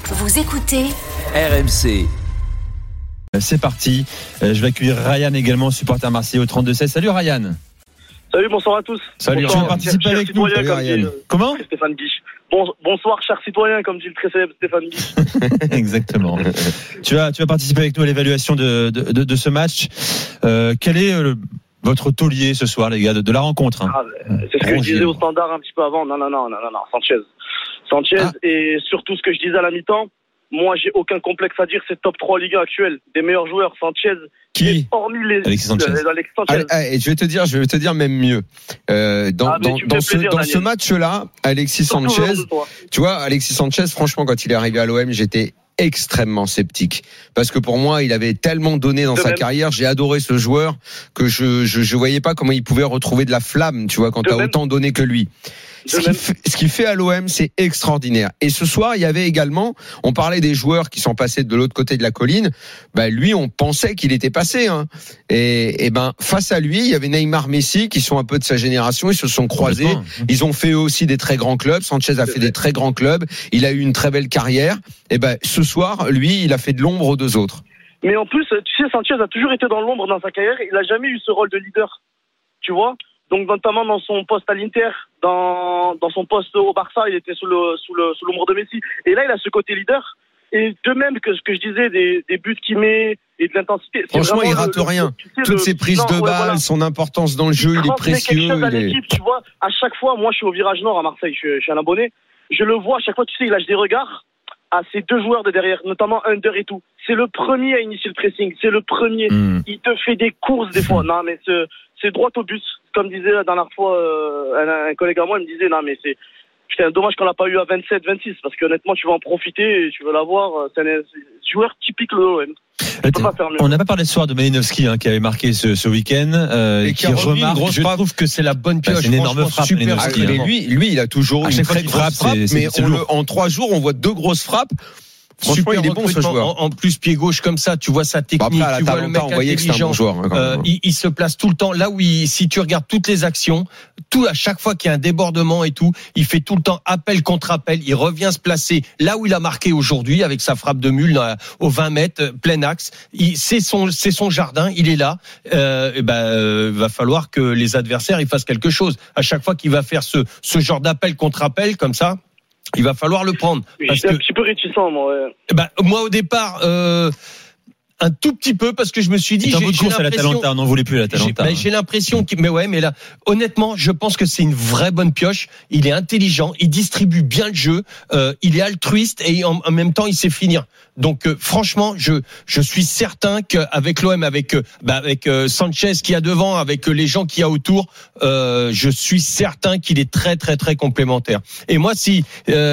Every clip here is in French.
Vous écoutez RMC. C'est parti. Je vais accueillir Ryan également, supporter marseillais au 32-16. Salut Ryan. Salut, bonsoir à tous. Salut, bonsoir, tu veux participer avec nous. Salut, Ryan. Comment Stéphane Guiche. Bonsoir, cher citoyen, comme dit le très célèbre Stéphane Guiche. Exactement. tu vas participer avec nous à l'évaluation de ce match. Quel est votre taulier ce soir, les gars, de la rencontre C'est ce que je disais au standard un petit peu avant. Non, Sanchez. Et surtout ce que je disais à la mi-temps, moi j'ai aucun complexe à dire, c'est top 3 Ligue 1 actuelle. Des meilleurs joueurs, Sanchez. Qui ? Hormis Alexis Sanchez. Et je vais te dire même mieux. Dans ce match-là, Alexis Sanchez, tu vois, Alexis Sanchez, franchement, quand il est arrivé à l'OM, j'étais extrêmement sceptique parce que pour moi il avait tellement donné dans sa carrière, j'ai adoré ce joueur que je voyais pas comment il pouvait retrouver de la flamme, tu vois, quand t'as autant donné que lui. Ce qu'il fait à l'OM, c'est extraordinaire. Et ce soir, il y avait également, on parlait des joueurs qui sont passés de l'autre côté de la colline. Lui, on pensait qu'il était passé. Et face à lui, il y avait Neymar, Messi, qui sont un peu de sa génération. Ils se sont croisés. Ils ont fait eux aussi des très grands clubs. Sanchez a fait des très grands clubs. Il a eu une très belle carrière. Et ce soir, lui, il a fait de l'ombre aux deux autres. Mais en plus, tu sais, Sanchez a toujours été dans l'ombre dans sa carrière. Il a jamais eu ce rôle de leader. Tu vois? Donc notamment dans son poste à l'Inter, dans son poste au Barça, il était sous l'ombre de Messi. Et là, il a ce côté leader. Et de même que ce que je disais des buts qu'il met et de l'intensité. Franchement, il rate rien. Toutes ses prises de balles, son importance dans le jeu, il est précieux. Quelque chose à l'équipe, tu vois. À chaque fois, moi, je suis au virage nord à Marseille. Je suis un abonné. Je le vois à chaque fois. Tu sais, il lâche des regards à ces deux joueurs de derrière, notamment Under et tout. C'est le premier à initier le pressing. C'est le premier. Il te fait des courses des fois. Non, mais c'est droit au but. Comme disait la dernière fois un collègue à moi, il me disait non mais c'est dommage qu'on l'a pas eu à 27, 26 parce que honnêtement tu vas en profiter et tu veux l'avoir. C'est un joueur typique le OM. On n'a pas parlé ce soir de Malinowski qui avait marqué ce week-end et qui remarque. Je trouve que c'est la bonne pioche. C'est une énorme frappe. Super. Mais lui, il a toujours une très grosse frappe. Mais en 3 jours, on voit 2 grosses frappes. Franchement, il est bon ce joueur. En plus, pied gauche comme ça, tu vois sa technique, après, tu vois le mec intelligent. Il se place tout le temps là où si tu regardes toutes les actions, à chaque fois qu'il y a un débordement et tout, il fait tout le temps appel contre appel. Il revient se placer là où il a marqué aujourd'hui avec sa frappe de mule au 20 mètres, plein axe. C'est son jardin, il est là. Va falloir que les adversaires ils fassent quelque chose. À chaque fois qu'il va faire ce genre d'appel contre appel comme ça, il va falloir le prendre. Parce que un petit peu réticent, moi. Ouais. Moi, au départ, un tout petit peu, parce que je me suis dit, j'ai l'impression à l'Atalanta, on n'en voulait plus à l'Atalanta. J'ai l'impression mais là, honnêtement, je pense que c'est une vraie bonne pioche. Il est intelligent, il distribue bien le jeu, il est altruiste et en même temps, il sait finir. Donc, franchement, je suis certain qu'avec l'OM, avec Sanchez qui a devant, avec les gens qu'il y a autour, je suis certain qu'il est très, très, très complémentaire. Et moi, si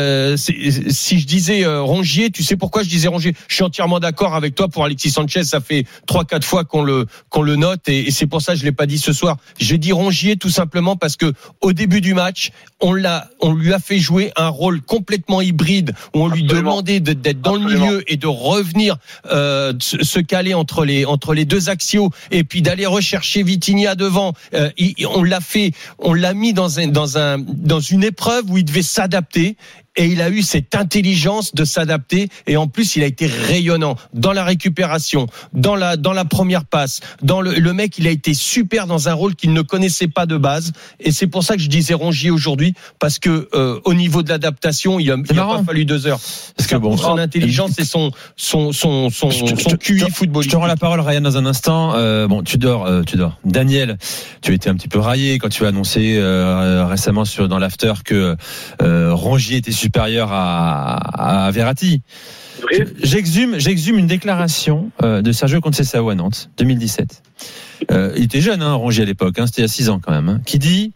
je disais Rongier, tu sais pourquoi je disais Rongier? Je suis entièrement d'accord avec toi pour Alexis Sanchez. Ça fait 3-4 fois qu'on le note et c'est pour ça que je l'ai pas dit ce soir. J'ai dit Rongier tout simplement parce que au début du match, on lui a fait jouer un rôle complètement hybride où on lui demandait d'être dans le milieu et de revenir se caler entre les deux axiaux et puis d'aller rechercher Vitinha devant. On l'a mis dans une épreuve où il devait s'adapter. Et il a eu cette intelligence de s'adapter et en plus il a été rayonnant dans la récupération, dans la première passe, le mec il a été super dans un rôle qu'il ne connaissait pas de base et c'est pour ça que je disais Rongier aujourd'hui parce que au niveau de l'adaptation il a pas fallu 2 heures parce que son intelligence et son QI football. Je te rends la parole Ryan dans un instant. Tu dors. Daniel, tu étais un petit peu raillé quand tu as annoncé récemment dans l'after que Rongier était supérieur à Verratti. J'exhume une déclaration de Sergio Conceição à Nantes, 2017. Il était jeune, Rongier à l'époque, c'était il y a 6 ans quand même, qui dit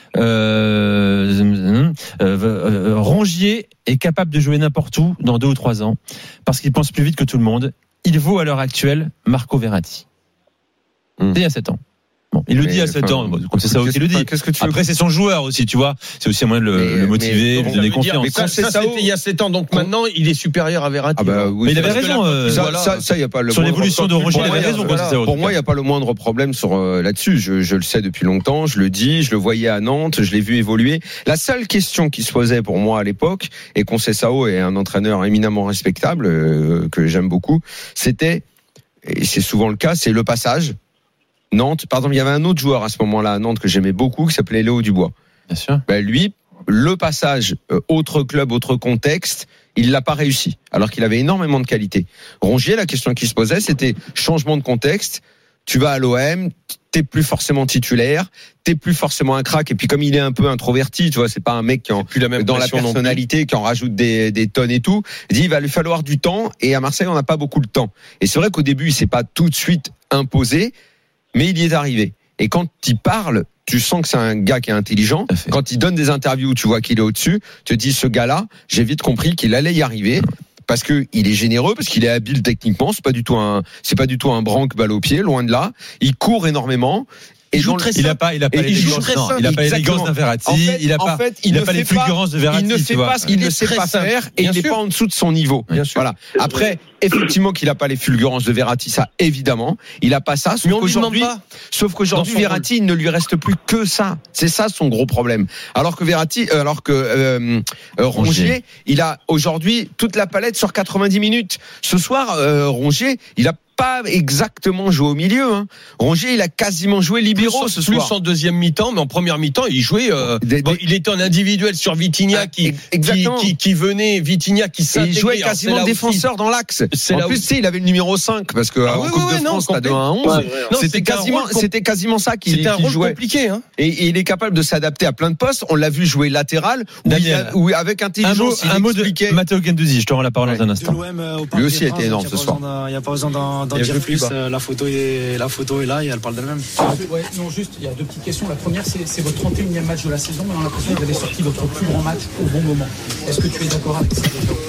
Rongier est capable de jouer n'importe où dans 2 ou 3 ans parce qu'il pense plus vite que tout le monde. Il vaut à l'heure actuelle Marco Verratti. C'était il y a 7 ans. Bon, il le dit à 7 ans. C'est ça qui le dit. Après, c'est son joueur aussi, tu vois. C'est aussi un moyen de le motiver, de lui donner confiance. Mais ça, c'était il y a 7 ans. Donc maintenant, il est supérieur à Verratti. Mais il avait raison. Ça, il y a pas le sur l'évolution de Rongier, il avait raison. Pour moi, il n'y a pas le moindre problème là-dessus. Je le sais depuis longtemps. Je le dis. Je le voyais à Nantes. Je l'ai vu évoluer. La seule question qui se posait pour moi à l'époque, et Conceição est un entraîneur éminemment respectable que j'aime beaucoup, c'était, et c'est souvent le cas, c'est le passage. Nantes, pardon, il y avait un autre joueur à ce moment-là à Nantes que j'aimais beaucoup qui s'appelait Léo Dubois. Bien sûr. Lui, le passage autre club, autre contexte, il l'a pas réussi alors qu'il avait énormément de qualité. Rongier, la question qui se posait, c'était changement de contexte. Tu vas à l'OM, t'es plus forcément titulaire, t'es plus forcément un crack. Et puis comme il est un peu introverti, tu vois, c'est pas un mec qui en plus la même dans la personnalité, qui en rajoute des tonnes et tout. Il dit il va lui falloir du temps. Et à Marseille, on n'a pas beaucoup de temps. Et c'est vrai qu'au début, il s'est pas tout de suite imposé. Mais il y est arrivé. Et quand il parle, tu sens que c'est un gars qui est intelligent. Quand il donne des interviews, tu vois qu'il est au-dessus. Tu te dis, ce gars-là, j'ai vite compris qu'il allait y arriver. Parce que il est généreux, parce qu'il est habile techniquement. C'est pas du tout un branque balle au pied, loin de là. Il court énormément. Et il n'a pas l'élégance d'un Verratti, il n'a pas les fulgurances de Verratti. Il ne fait pas ce qu'il ne sait pas faire et il n'est pas en dessous de son niveau. Voilà. Après, effectivement qu'il n'a pas les fulgurances de Verratti, ça évidemment, il n'a pas ça. Sauf qu'aujourd'hui, Verratti, il ne lui reste plus que ça. C'est ça son gros problème. Alors que Rongier, il a aujourd'hui toute la palette sur 90 minutes. Ce soir, Rongier, il a pas exactement joué au milieu. Rongier, il a quasiment joué libéraux ce soir. Plus en deuxième mi-temps, mais en première mi-temps, il jouait. Il était en individuel sur Vitinha qui venait, Vitinha qui s'intégrait. Il jouait quasiment défenseur dans l'axe. En plus, il avait le numéro 5 parce que en Coupe de France, t'as 2 à 11. C'était quasiment ça qu'il jouait. C'était un rôle compliqué. Et il est capable de s'adapter à plein de postes. On l'a vu jouer latéral ou avec intelligence. Un mot de Matteo Guendouzi. Je te rends la parole dans un instant. Lui aussi a été énorme ce soir. Il n'y a pas besoin d'en dire plus, la photo est là et elle parle d'elle-même. Ouais, non, juste, il y a 2 petites questions. La première, c'est votre 31e match de la saison, mais on a l'impression que vous avez sorti votre plus grand match au bon moment. Est-ce que tu es d'accord avec ça?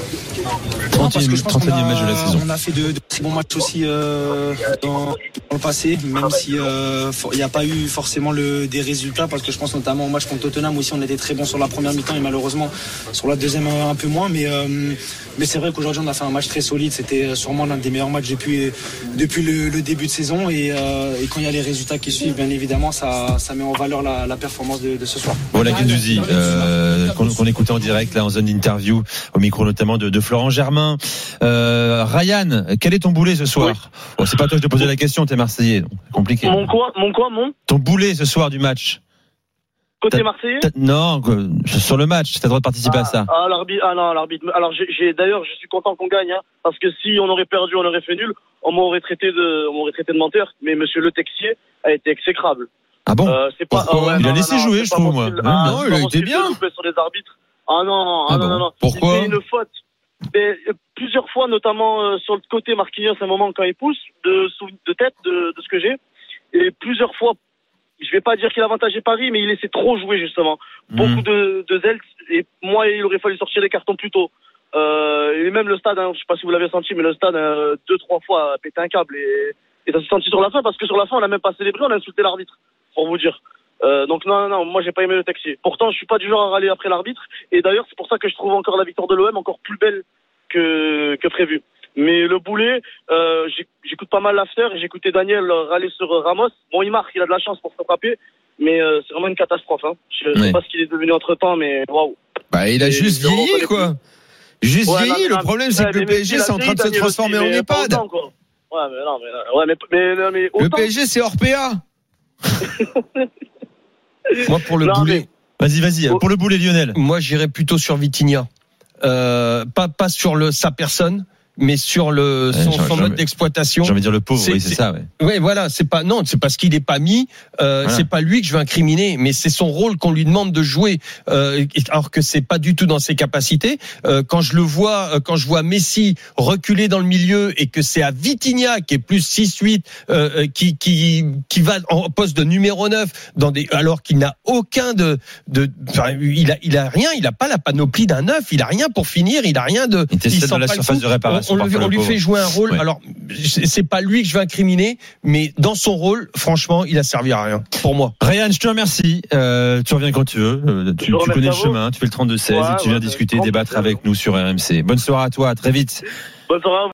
31e match de la saison. On a fait de très bons matchs aussi dans le passé, même si il n'y a pas eu forcément des résultats, parce que je pense notamment au match contre Tottenham aussi, on était très bons sur la première mi-temps et malheureusement sur la deuxième un peu moins, mais c'est vrai qu'aujourd'hui on a fait un match très solide. C'était sûrement l'un des meilleurs matchs depuis le début de saison et quand il y a les résultats qui suivent, bien évidemment ça met en valeur la performance de ce soir. Voilà Guendouzi qu'on écoutait en direct là en zone d'interview au micro notamment de Florent Germain. Ryan, quel est ton boulet ce soir? Oui. Bon, c'est pas toi que je te posais la question, t'es Marseillais, donc compliqué. Mon Ton boulet ce soir du match. Côté Marseillais? Non, sur le match, t'as le droit de participer à ça. L'arbitre. Alors d'ailleurs, je suis content qu'on gagne, parce que si on aurait perdu, on aurait fait nul, on m'aurait traité de menteur. Mais Monsieur Le Texier a été exécrable. Ah bon? Il a laissé jouer, je trouve, moi. Non, il a été bien. Sur les arbitres. Non. Pourquoi? C'était une faute. Mais plusieurs fois, notamment sur le côté Marquinhos, à un moment quand il pousse de tête de ce que j'ai, et plusieurs fois, je vais pas dire qu'il avantageait Paris, mais il laissait trop jouer justement, beaucoup de zèle, et moi il aurait fallu sortir les cartons plus tôt. Et même le stade, je sais pas si vous l'avez senti, mais le stade 2-3 fois a pété un câble et ça s'est senti sur la fin, parce que sur la fin on a même pas célébré, on a insulté l'arbitre, pour vous dire. Donc non, moi j'ai pas aimé le Texier. Pourtant je suis pas du genre à râler après l'arbitre, et d'ailleurs c'est pour ça que je trouve encore la victoire de l'OM encore plus belle que prévu. Mais le boulet, j'écoute pas mal l'after, et j'écoutais Daniel râler sur Ramos. Bon, il marque, il a de la chance pour se frapper, mais c'est vraiment une catastrophe. Je sais pas ce qu'il est devenu entre temps, mais waouh. Il a juste vieilli, quoi. Juste vieilli. Le problème, c'est que le PSG, c'est en train de se transformer en EHPAD. Mais le PSG, c'est Orpea. Moi, pour le boulet. Vas-y. Pour le boulet, Lionel. Moi, j'irais plutôt sur Vitinha. Pas sur sa personne, mais sur son mode d'exploitation. J'ai envie de dire le pauvre, c'est ça. Ouais, voilà, c'est parce qu'il est pas mis. C'est pas lui que je veux incriminer, mais c'est son rôle qu'on lui demande de jouer, alors que c'est pas du tout dans ses capacités. Quand je vois Messi reculer dans le milieu et que c'est à Vitinha qui est plus 6-8, qui va en poste de numéro 9 alors qu'il n'a aucun il a rien, il a pas la panoplie d'un 9, il a rien pour finir, il a rien de. Il était dans la surface de réparation. on lui fait jouer un rôle. Ouais. Alors, c'est pas lui que je vais incriminer, mais dans son rôle, franchement, il a servi à rien pour moi. Ryan, je te remercie. Tu reviens quand tu veux. Tu connais le chemin. Tu fais le 32-16 et tu viens discuter, débattre avec nous sur RMC. Bonne soirée à toi. À très vite. Bonne soirée.